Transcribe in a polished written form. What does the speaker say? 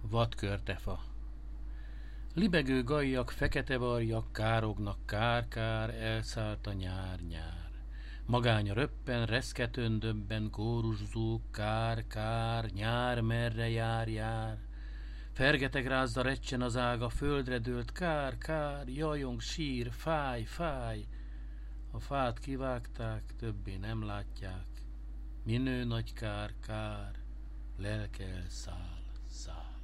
Vadkörtefa. Libegő gajjak, fekete varjak, kárognak, kár-kár, elszállt a nyár-nyár. Magánya röppen, reszketőn döbben, kóruszúg, kár-kár, nyár merre jár-jár. Fergeteg rázza, recsen az ága, földre dőlt, kár-kár, jajong, sír, fáj-fáj. A fát kivágták, többé nem látják. Minő nagy kár-kár, lelke elszáll, száll.